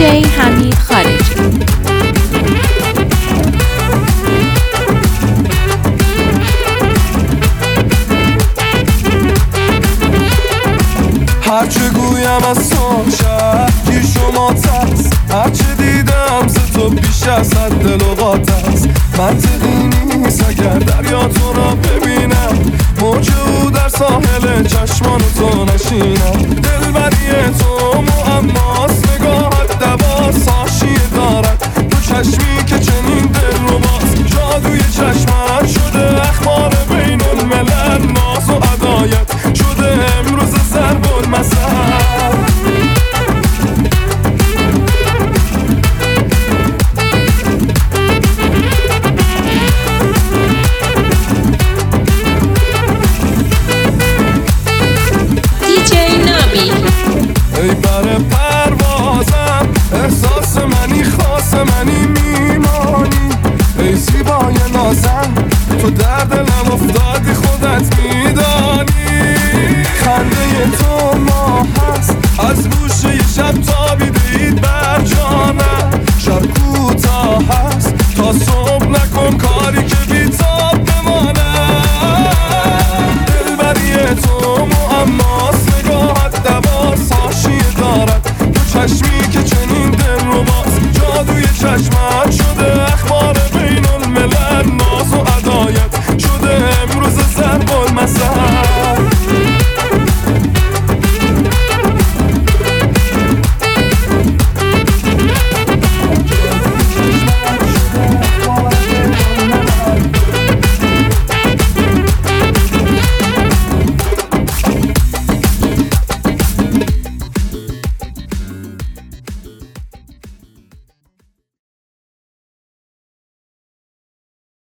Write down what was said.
حمید خارجی. هرچه گویم از تو شهری شما تست، هرچه دیدم ز تو بیش از حد دلوقات است. منطقی نیست اگر دریا تو را ببینم، موج او در ساحل چشمان تو نشینم. دلبری تو